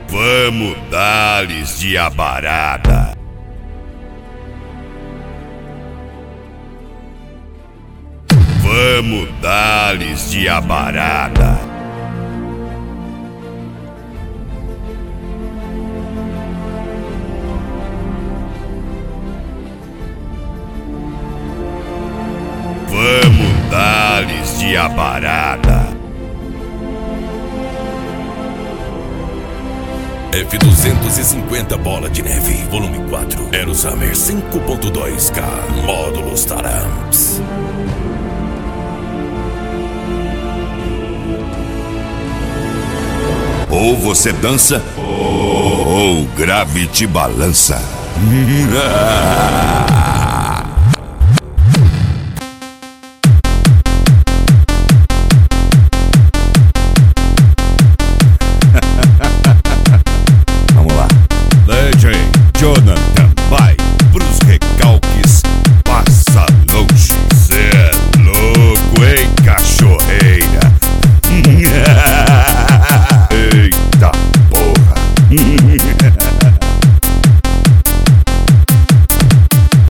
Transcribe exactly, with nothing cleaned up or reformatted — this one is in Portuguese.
Vamos dar-lhes de abarada. Vamos dar-lhes de abarada. Vamos dar-lhes de abarada. F duzentos e cinquenta Bola de Neve, volume quatro, Aerohammer cinco ponto dois K, módulos Taramps. Ou você dança, ou o grave te balança. Vamos lá. Legend Jonah.